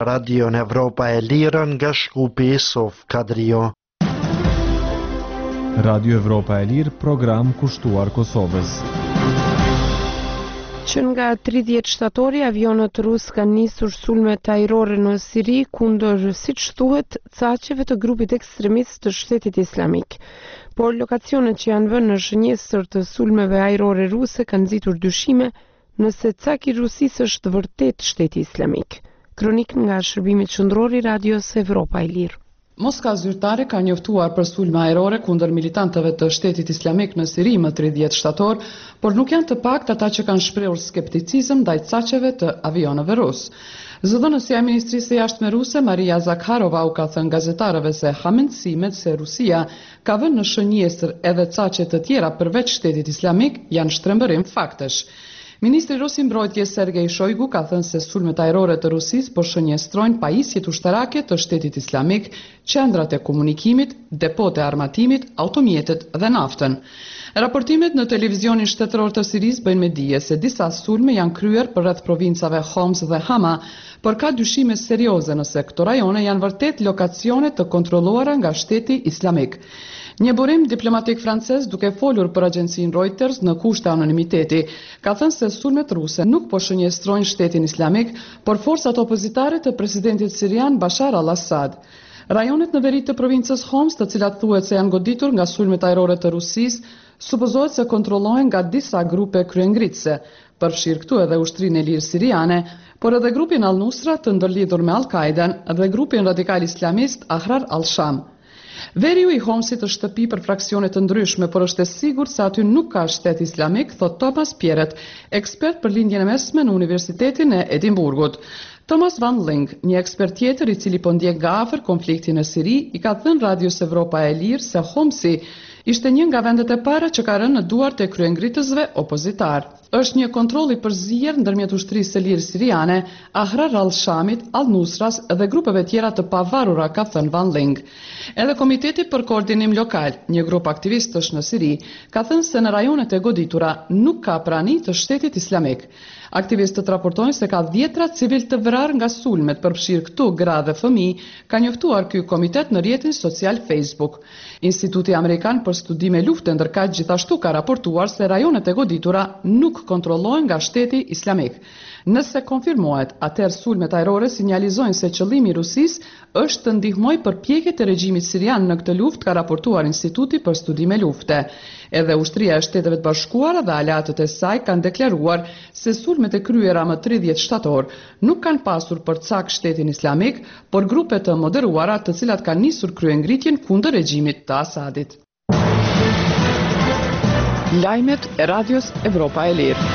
Radion Evropa e Lirë nga Shkupi Sof Kadrio. Radio Evropa e Lirë, program kushtuar Kosovës. Që nga 30 shtatori, avionët rusë kanë nisur sulme ajrore në Siri kundër, siç thuhet, caqeve të grupit ekstremist të Shtetit Islamik. Por lokacionet që janë vënë në shënjesër të sulmeve ajrore ruse kanë nxitur dyshime nëse caki i Rusisë është vërtet Shteti Islamik. Kronik nga shërbimi qendror i Radios Evropa e Lirë. Moska zyrtare ka njoftuar për sulme ajrore kundër militantëve të Shtetit Islamik në Siri më 30 shtator, por nuk janë të paktë ata që kanë shprehur skepticizëm ndaj caqeve të avionëve rusë. Zëdhënësia e Ministrisë së Jashtme ruse, Maria Zakharova, u ka thënë gazetarëve se ha mendësimet se Rusia ka vënë në shënjesër edhe caqe të tjera përveç Shtetit Islamik janë shtrembërim faktesh. Ministri rus i mbrojtjes Sergej Shoigu ka thënë se sulmet ajrore të Rusisë po shënjestrojnë pajisjet ushtarake të Shtetit Islamik, qendrat e komunikimit, depot e armatimit, automjetet dhe naftën. Raportimet në televizionin shtetëror të Sirisë bëjnë me dije se disa sulme janë kryer përreth provincave Homs dhe Hama, por ka dyshime serioze nëse këto rajone janë vërtet lokacione të kontrolluara nga Shteti Islamik. Një burim diplomatik francez, duke folur për agjencinë Reuters në kushte anonimiteti, ka thënë se sulmet ruse nuk po shënjestrojnë Shtetin Islamik, por forcat opozitare të presidentit sirian Bashar al-Assad. Rajonet në veri të provincës Homs, të cilat thuhet se janë goditur nga sulmet ajrore të Rusisë, supozohet se kontrollohen nga disa grupe kryengritëse, përfshirë këtu edhe Ushtrinë e Lirë Siriane, por edhe grupin Al-Nusra të ndërlidhur me Al-Qaidan dhe grupin radikal islamist Ahrar al-Sham. Veriu i Homsit është shtëpi për fraksione të ndryshme, por është e sigurt se aty nuk ka shtet islamik, thot Thomas Pierret, ekspert për lindjen e mesme në Universitetin e Edimburgut. Thomas Van Ling, një ekspert tjetër i cili po ndjek nga afër konfliktin në Siri, i ka thënë Radios Evropa e Lirë se Homsi ishte një nga vendet e para që ka rënë në duart e kryengritësve opozitar. Është një kontroll i përzier ndërmjet ushtrisë së lirë siriane, Ahrar al-Shamit, Al-Nusras dhe grupeve tjera të pavarura, ka thënë Van Ling. Edhe Komiteti për Koordinim Lokal, një grup aktivistësh në Siri, ka thënë se në rajonet e goditura nuk ka prani të Shtetit Islamik. Aktivistët raportojnë se ka 10 civil të vrarë nga sulmet, përfshirë këtu gra dhe fëmijë, ka njoftuar ky komitet në rrjetin social Facebook. Instituti Amerikan për Studime Lufte ndërkaq gjithashtu ka raportuar se rajonet e goditura nuk kontrollohen nga Shteti Islamik. Nëse konfirmohet, atëherë sulmet ajrore sinjalizojnë se qëllimi i Rusisë është të ndihmojë përpjekjet e regjimit sirian në këtë luftë, ka raportuar Instituti për Studime Lufte. Edhe ushtria e Shteteve të Bashkuara dhe aleatët e saj kanë deklaruar se sulmet e kryera më 30 shtator nuk kanë pasur për cak Shtetin Islamik, por grupe të moderuara të cilat kanë nisur kryengritjen kundër regjimit të Asadit. Lajmet e Radios Evropa e Lirë.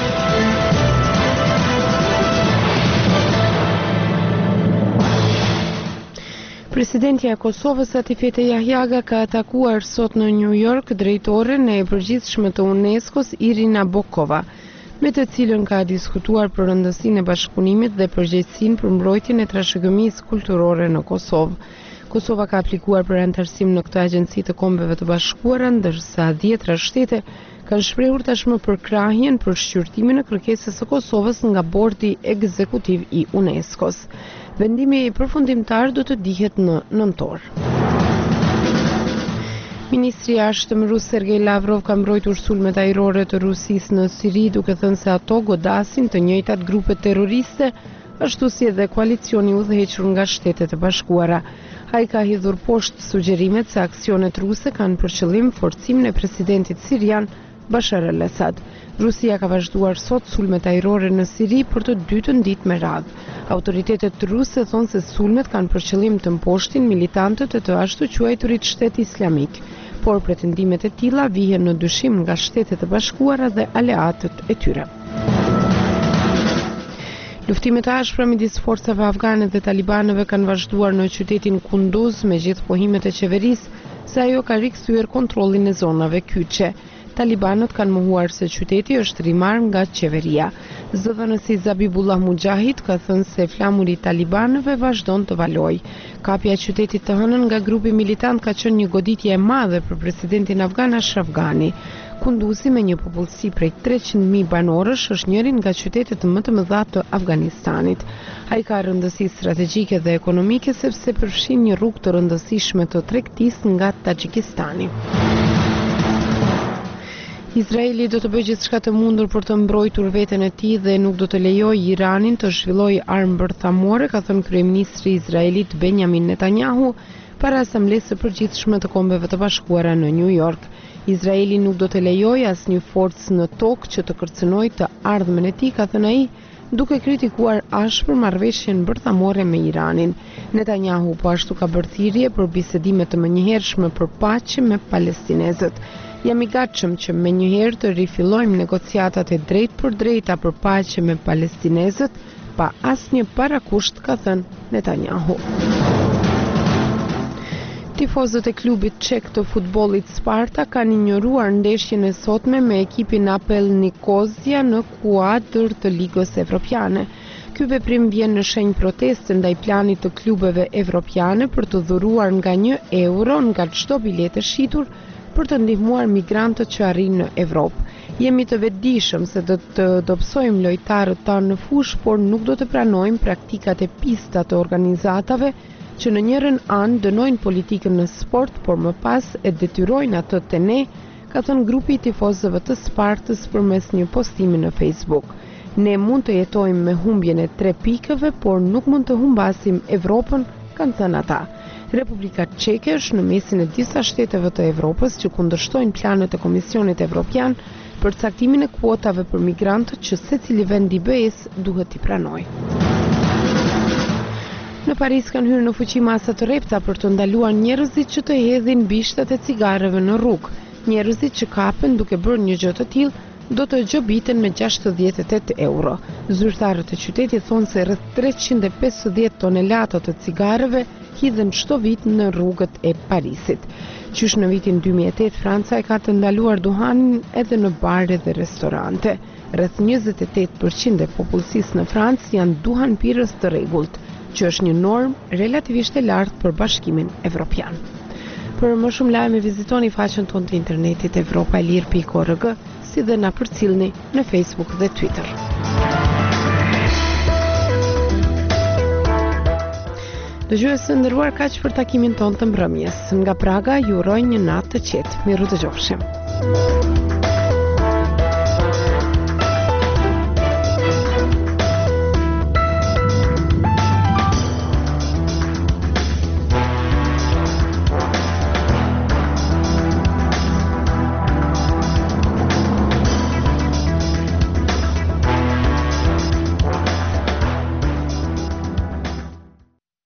Presidentja e Kosovës Atifete Jahjaga ka atakuar sot në New York drejtoren e përgjithshme të UNESCO-s Irina Bokova, me të cilën ka diskutuar për rëndësinë e bashkëpunimit dhe përgjegjësinë për mbrojtjen e trashëgimisë kulturore në Kosovë. Kosova ka aplikuar për anëtarësim në këtë agjenci të Kombeve të Bashkuara, ndërsa 10 shtete kanë shprehur tashmë përkrahjen për shqyrtimin e kërkesës së Kosovës nga bordi ekzekutiv i UNESCO-s. Vendimi përfundimtar do të dihet në nëntor. Ministri i Jashtëm rus Sergej Lavrov ka mbrojtur sulmet ajrore të Rusisë në Siri, duke thënë se ato godasin të njëjtat grupe terroriste, ashtu si edhe koalicioni udhëhequr nga Shtetet e Bashkuara. Ai ka hidhur poshtë sugjerimet se aksionet ruse kanë për qëllim forcimin e presidentit sirian Bashar al-Assad. Rusia ka vazhduar sot sulmet ajrore në Siri për të dytën ditë me radhë. Autoritetet ruse thonë se sulmet kanë për qëllim të mposhtin militantët e të ashtu quajturit Shteti Islamik, por pretendimet e tilla vihen në dyshim nga Shtetet e Bashkuara dhe aleatët e tyre. Luftimet e ashpra midis forcave afgane dhe talibanëve kanë vazhduar në qytetin Kunduz me gjithë pohimet e qeverisë se ajo ka rikthyer kontrollin e zonave kyçe. Talibanët kanë mohuar se qyteti është rimarr nga qeveria. Zëdhënësi Zabibullah Mujahid ka thënë se flamuri i talibanëve vazhdon të valojë. Kapja e qytetit të hënën nga grupi militant ka qenë një goditje e madhe për presidentin afgan Ashraf Ghani. Kunduzi me një popullsi prej 300.000 banorësh është njëri nga qytetet më të mëdha të Afganistanit. Ai ka rëndësi strategjike dhe ekonomike sepse përfshin një rrugë të rëndësishme të tregtisë nga Taxhikistani. Izraeli do të bëjë gjithçka të mundur për të mbrojtur veten e tij dhe nuk do të lejojë Iranin të zhvillojë armë bërthamore, ka thënë kryeministri izraelit Benjamin Netanyahu para asamblesë së përgjithshme të Kombeve të Bashkuara në New York. Izraeli nuk do të lejojë asnjë forcë në tokë që të kërcënojë të ardhmen e tij, ka thënë ai, duke kritikuar ashpër marrëveshjen bërthamore me Iranin. Netanyahu po ashtu ka bërë thirrje për bisedime të menjëhershme për paqe me palestinezët. Jam i gatshëm që menjëherë të rifillojmë negociatat e drejtpërdrejta për paqe me palestinezët pa asnjë parakusht, ka thënë Netanyahu. Tifozët e klubit çek të futbollit Sparta kanë injoruar ndeshjen e sotme me ekipin Apel Nikozia në kuadër të Ligës Evropiane. Ky veprim vjen në shenjë proteste ndaj planit të klubeve evropiane për të dhuruar nga €1 nga çdo biletë shitur për të ndihmuar migrantët që arrin në Evropë. Jemi të vetëdijshëm se do të dobësojmë lojtarët tanë në fushë, por nuk do të pranojmë praktikat e pista të organizatave që në njërën anë dënojnë politikën në sport, por më pas e detyrojnë atë të ne, ka thënë grupi i tifozëve të Spartës përmes një postimi në Facebook. Ne mund të jetojmë me humbjen e 3 pikëve, por nuk mund të humbasim Evropën, kanë thënë ata. Republika Çeke është në mesin e disa shteteve të Evropës që kundërshtojnë planet e Komisionit Evropian për caktimin e kuotave për migrantët që secili vend i BE-s duhet t'i pranojë. Në Paris kanë hyrë në fuqi masa të repta për të ndaluar njerëzit që të hedhin bishtat e cigareve në rrugë. Njerëzit që kapen duke bërë një gjë të tillë do të gjobiten me €68. Zyrtarët e qytetit thonë se rreth 350 tonelata të cigareve hidhen çdo vit në rrugët e Parisit. Qysh në vitin 2008 Franca e ka të ndaluar duhanin edhe në bare dhe restorante. Rreth 28% e popullsisë në Francë janë duhanpirës të rregullt, që është një normë relativisht e lartë për Bashkimin Evropian. Për më shumë lajme vizitoni faqen tonë të internetit evropaelir.org, si dhe na përcillni në Facebook dhe Twitter. Dëgjues të nderuar, kaq për takimin tonë të mbrëmjes. Nga Praga ju uroj një natë të qetë. Miru dëgjofshim.